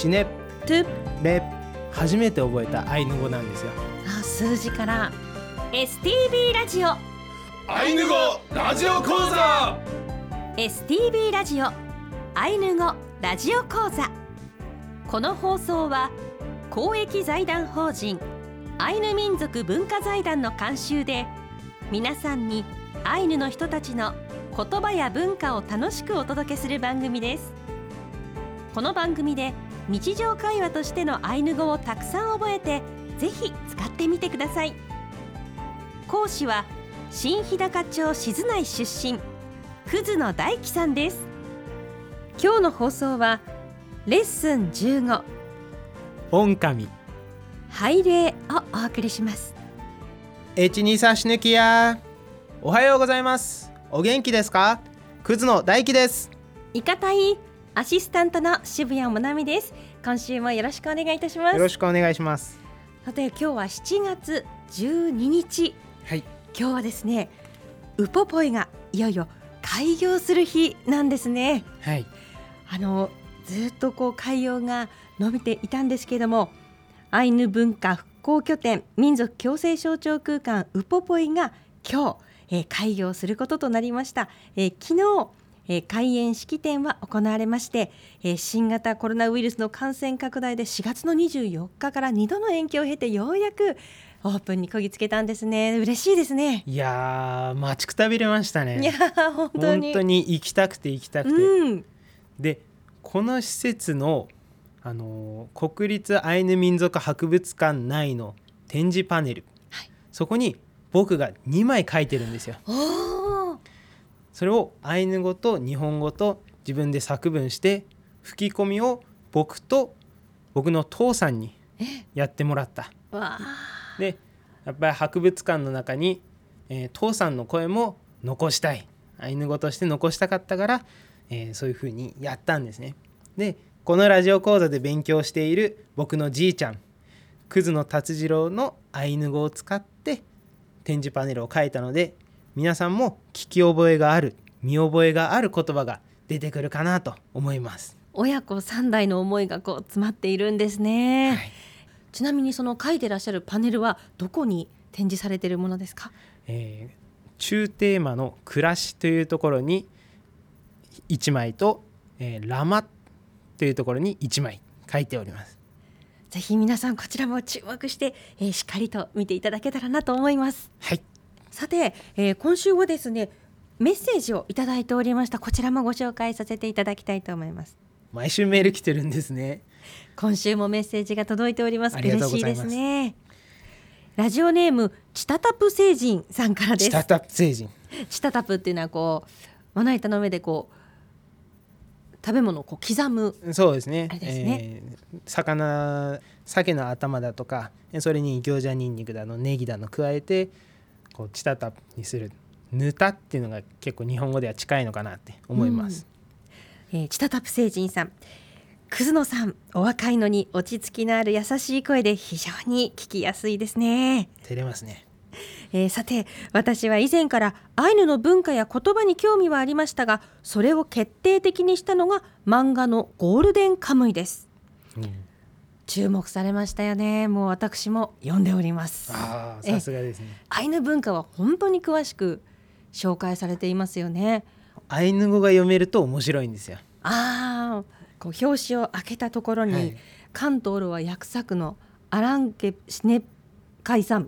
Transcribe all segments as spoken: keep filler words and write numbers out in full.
シネトゥレ初めて覚えたアイヌ語なんですよ。 あ数字から エスティービー ラジオアイヌ語ラジオ講座エスティービー ラジオアイヌ語ラジオ講座。この放送は公益財団法人アイヌ民族文化財団の監修で皆さんにアイヌの人たちの言葉や文化を楽しくお届けする番組です。この番組で日常会話としてのアイヌ語をたくさん覚えてぜひ使ってみてください。講師は新日高町静内出身葛野大樹さんです。今日の放送はレッスンじゅうごオンカミ拝礼をお送りします。 エチニサシヌキヤおはようございます。お元気ですか？葛野大樹です。 いかたいアシスタントの渋谷もなみです。今週もよろしくお願いいたします。 よろしくお願いします。 さて今日はしちがつじゅうににち、 はい、 今日はですねウポポイがいよいよ開業する日なんですね。 はい、 あのずっとこう開業が伸びていたんですけれども、アイヌ文化復興拠点民族共生象徴空間ウポポイが今日、えー、開業することとなりました。えー、昨日、えー、開園式典は行われまして、えー、新型コロナウイルスの感染拡大でしがつのにじゅうよっかからにどの延期を経てようやくオープンにこぎつけたんですね。嬉しいですね。 いやー待ちくたびれましたね。 いや本当に本当に行きたくて行きたくて、 うん、 でこの施設の、あのー、国立アイヌ民族博物館内の展示パネル、はい、そこに僕がにまい書いてるんですよ。 おー、 それをアイヌ語と日本語と自分で作文して吹き込みを僕と僕の父さんにやってもらった。 わでやっぱり博物館の中に、えー、父さんの声も残したい、アイヌ語として残したかったから、えー、そういう風にやったんですね。でこのラジオ講座で勉強している僕のじいちゃん葛野達次郎のアイヌ語を使って展示パネルを書いたので、皆さんも聞き覚えがある見覚えがある言葉が出てくるかなと思います。 親子さん代の思いがこう詰まっているんですね。 はい、 ちなみにその書いてらっしゃるパネルはどこに展示されているものですか？ えー、中テーマの暮らしというところにいちまいと、えー、ラマというところにいちまい書いております。 ぜひ皆さんこちらも注目して、えー、しっかりと見ていただけたらなと思います。 はい、 さて、えー、今週はですねメッセージをいただいておりました。こちらもご紹介させていただきたいと思います。 毎週メール来てるんですね。 今週もメッセージが届いております。 ありがとうございます。 嬉しいですね。ラジオネームチタタプ星人さんからです。 チタタプ星人、 チタタプっていうのはこうまな板の上でこう食べ物をこう刻む、 そうですね。 あれですね、 えー、魚鮭の頭だとかそれに餃子ニンニクだのネギだの加えてこうチタタプにするヌタっていうのが結構日本語では近いのかなって思います。 うん、えー、チタタプ星人さん、葛野さんお若いのに落ち着きのある優しい声で非常に聞きやすいですね。 照れますね。 えー、さて私は以前からアイヌの文化や言葉に興味はありましたが、それを決定的にしたのが漫画のゴールデンカムイです。うん、注目されましたよね。もう私も読んでおります。 ああ、さすがですね。 アイヌ文化は本当に詳しく紹介されていますよね。 アイヌ語が読めると面白いんですよ。 ああ、こう表紙を開けたところに、はい、関東路は訳作のアランケシネ海さん、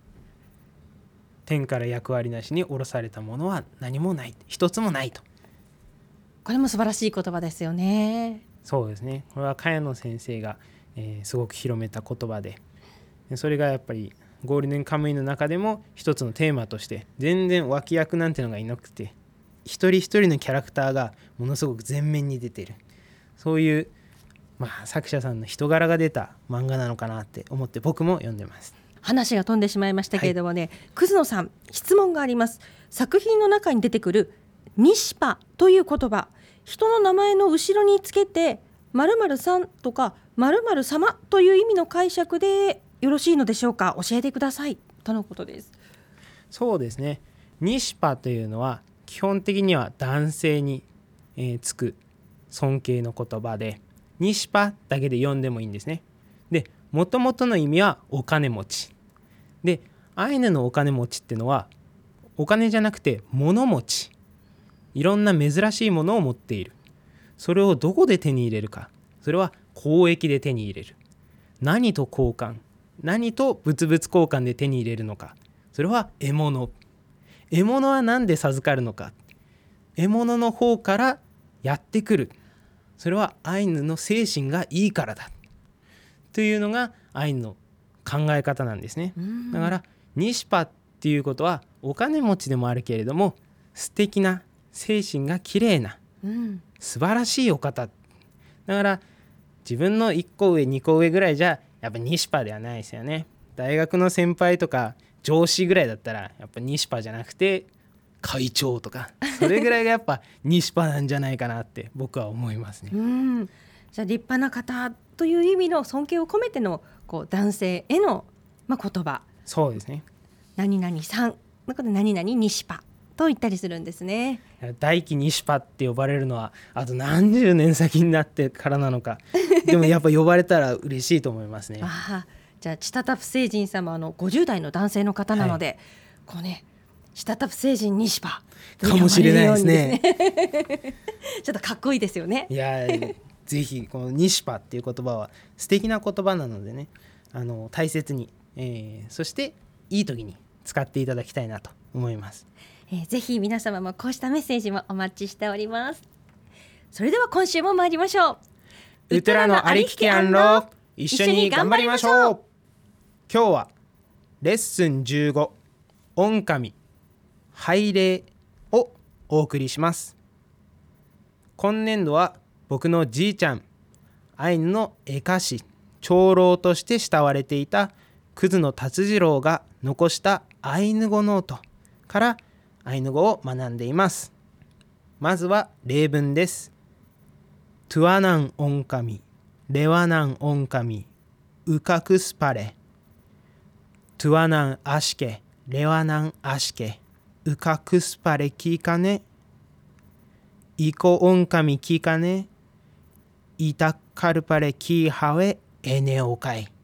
天から役割なしに下ろされたものは何もない、一つもないと。 これも素晴らしい言葉ですよね。 そうですね。これは茅野先生が、えー、すごく広めた言葉で、それがやっぱりゴールデンカムイの中でも一つのテーマとして、全然脇役なんてのがいなくて一人一人のキャラクターがものすごく前面に出てる、そういう、まあ、作者さんの人柄が出た漫画なのかなって思って僕も読んでます。 話が飛んでしまいましたけれどもね、はい、葛野さん質問があります。作品の中に出てくるニシパという言葉、人の名前の後ろにつけて〇〇さんとか〇〇様という意味の解釈でよろしいのでしょうか？教えてくださいとのことです。 そうですね。ニシパというのは基本的には男性に、えー、つく尊敬の言葉で、 ニシパだけで呼んでもいいんですね。で、もともとの意味はお金持ちで、アイヌのお金持ちってのはお金じゃなくて物持ち、いろんな珍しいものを持っている。それをどこで手に入れるか、それは交易で手に入れる。何と交換、何と物々交換で手に入れるのか、それは獲物。獲物は何で授かるのか、獲物の方からやってくる、それはアイヌの精神がいいからだというのがアイヌの考え方なんですね。だからニシパっていうことはお金持ちでもあるけれども、素敵な精神が綺麗な、うん、素晴らしいお方だから、自分のいっこ上にこ上ぐらいじゃやっぱニシパではないですよね。大学の先輩とか上司ぐらいだったらやっぱニシパじゃなくて会長とか、それぐらいがやっぱニシパなんじゃないかなって僕は思いますね。 うん、じゃあ立派な方という意味の尊敬を込めてのこう男性への、まあ、言葉。 そうですね。 何々さんのことで何々ニシパと言ったりするんですね。 大輝ニシパって呼ばれるのはあと何十年先になってからなのかでもやっぱ呼ばれたら嬉しいと思いますね。 あ、じゃあチタタフ星人様のごじゅう代の男性の方なので、はい、こうね、チタタフ星人ニシパかもしれないですね。 ちょっとかっこいいですよね。 いやぜひこのニシパっていう言葉は素敵な言葉なのでね、あの大切に、えー、そしていい時に使っていただきたいなと思います。 えー、ぜひ皆様もこうしたメッセージもお待ちしております。それでは今週も参りましょう。ウトラのありききアンロ、一緒に頑張りましょう。今日はレッスンじゅうご、オンカミ拝礼をお送りします。今年度は僕のじいちゃん、アイヌの絵歌師長老として慕われていた葛野達次郎が残したアイヌ語ノートからアイヌ語を学んでいます。まずは例文です。トゥアナンオンカミレワナンオンカミウカクスパレ、トゥアナンアシケレワナンアシケウカクスパレキカネ、イコオンカミキカネイタカルパレキハウェエネオカイ。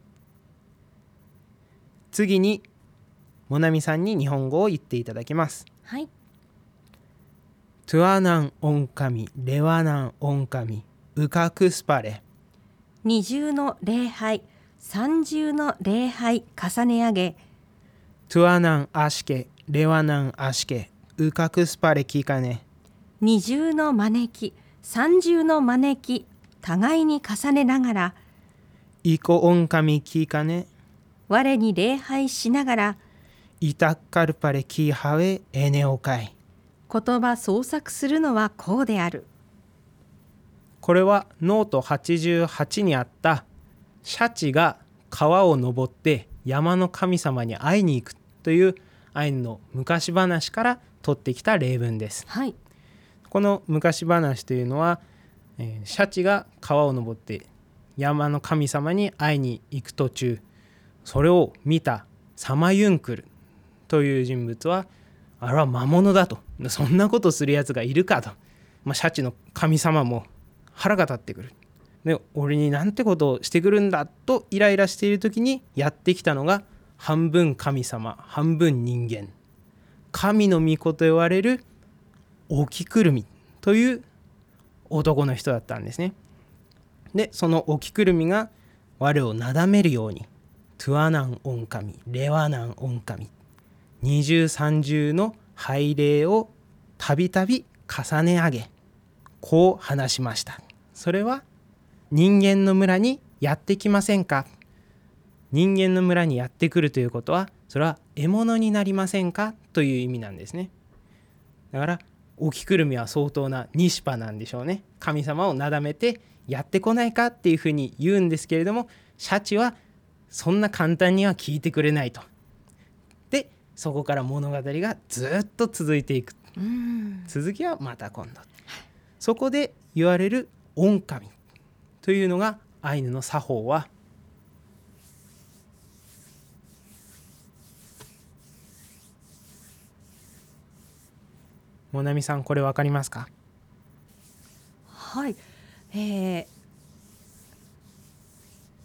次にモナミさんに日本語を言っていただきます。 はい。 トゥアナンオンカミレワナンオンカミウカクスパレ、 二重の礼拝三重の礼拝重ね上げ、 トゥアナンアシケレワナンアシケウカクスパレキカネ、 二重の招き三重の招き互いに重ねながら、 イコオンカミキカネ我に礼拝しながら、 イタッカルパレキハウェエネオカイ。 言葉創作するのはこうである。 これはノートはちじゅうはちにあったシャチが川を登って山の神様に会いに行くというアイヌの昔話から取ってきた例文です。 はい、 この昔話というのは、えー、シャチが川を登って山の神様に会いに行く途中、それを見たサマユンクルという人物は、あれは魔物だと、そんなことするやつがいるかと、まあ、シャチの神様も腹が立ってくる。で、俺になんてことをしてくるんだとイライラしている時にやってきたのが半分神様半分人間、神の御子と言われるオキクルミという男の人だったんですね。で、そのオキクルミが我をなだめるようにトゥアナンオンカミレワナンオンカミ二重三重の拝礼をたびたび重ね上げ、こう話しました。それは人間の村にやってきませんか。人間の村にやってくるということは、それは獲物になりませんかという意味なんですね。だからオキクルミは相当なニシパなんでしょうね。神様をなだめてやってこないかっていうふうに言うんですけれども、シャチはそんな簡単には聞いてくれないと。で、そこから物語がずっと続いていく。 うん、 続きはまた今度。そこで言われるオンカミというのがアイヌの作法は、モナミさん、これ分かりますか？ はい、えー、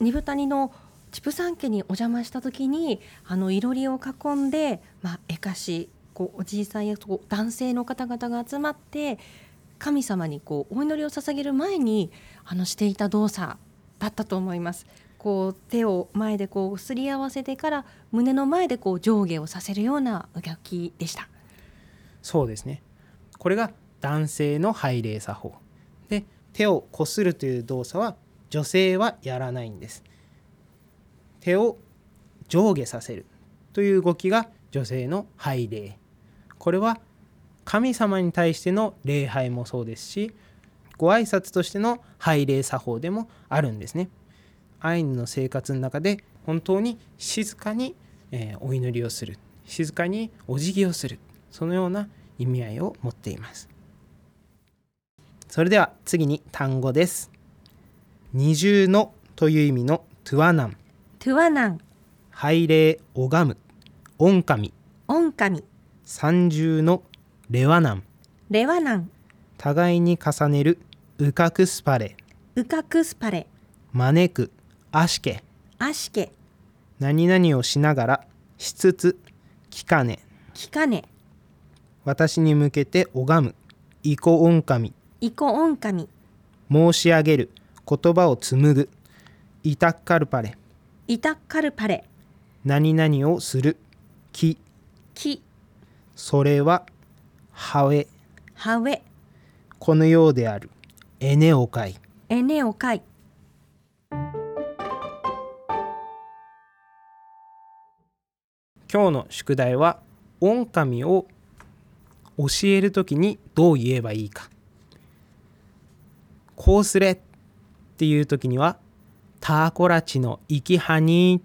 二部谷のチプさん家にお邪魔した時にあのいろりを囲んで、まあ、えかしこうおじいさんやこう男性の方々が集まって神様にこうお祈りを捧げる前にあのしていた動作だったと思います。こう手を前でこうすり合わせてから胸の前でこう上下をさせるような動きでした。 そうですね。これが男性の拝礼作法で、手をこするという動作は女性はやらないんです。手を上下させるという動きが女性の拝礼。これは神様に対しての礼拝もそうですし、ご挨拶としての拝礼作法でもあるんですね。アイヌの生活の中で本当に静かに、えー、お祈りをする、静かにお辞儀をする、そのような意味合いを持っています。それでは次に単語です。二重のという意味のトゥワナン、 トゥワナン、 拝礼拝む、オンカミ、 オンカミ、 三重のレワナン、 レワナン、 互いに重ねるウカクスパレ、 ウカクスパレ、 招く、アシケ、 アシケ、 何々をしながらしつつ聞かね、 聞かね、 私に向けて拝む、イコオンカミ、 イコオンカミ、 申し上げる、言葉を紡ぐ、イタッカルパレ、 イタッカルパレ、 何々をする、き、 き、 それはハウェ、 ハウェ、 このようである、エネオカイ。 エネオカイ。 今日の宿題はオンカミを教えるときにどう言えばいいか。こうすれっていうときにはターコラチのイキハニー、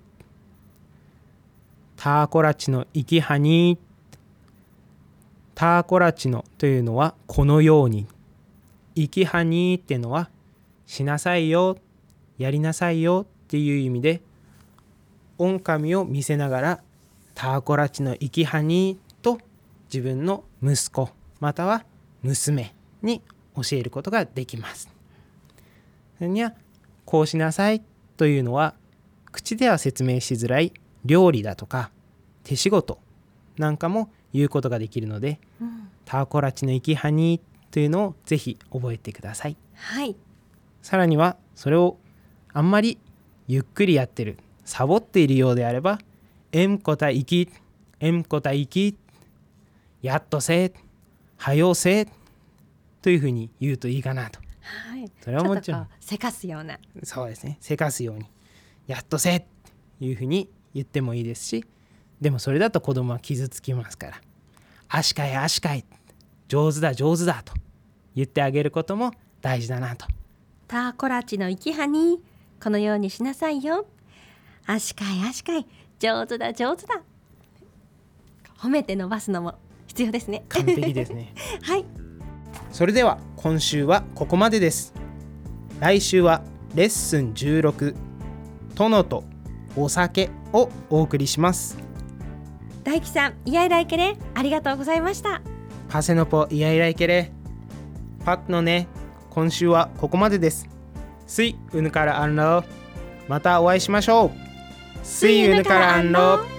ターコラチのイキハニー、ターコラチのというのはこのように、イキハニーっていうのはしなさいよ、やりなさいよっていう意味で、オンカミを見せながらターコラチのイキハニーと自分の息子または娘に教えることができます。それにはこうしなさいというのは口では説明しづらい料理だとか手仕事なんかも言うことができるので、うん、ターコラチのイキハニーというのをぜひ覚えてください。 はい。 さらにはそれをあんまりゆっくりやってる、サボっているようであれば、エムコタイキ、エムコタイキ、やっとせ、はよせというふうに言うといいかなと。 はい。 それはもちろんせかすような。 そうですね。せかすように、やっとせというふうに言ってもいいですし、でもそれだと子供は傷つきますから、あしかいあしかい、上手だ上手だと言ってあげることも大事だなと。 ターコラチのイキハニー、このようにしなさいよ。あしかいあしかい、上手だ上手だ。褒めて伸ばすのも必要ですね。 完璧ですね。 はい。 それでは今週はここまでです。来週はレッスンじゅうろく、殿とお酒をお送りします。 大輝さん、イヤイライケレ、ありがとうございました。 パセノポイヤイライケレ、パッのね、今週はここまでです。スイウヌカラアンロー、またお会いしましょう。スイウヌカラアンロー。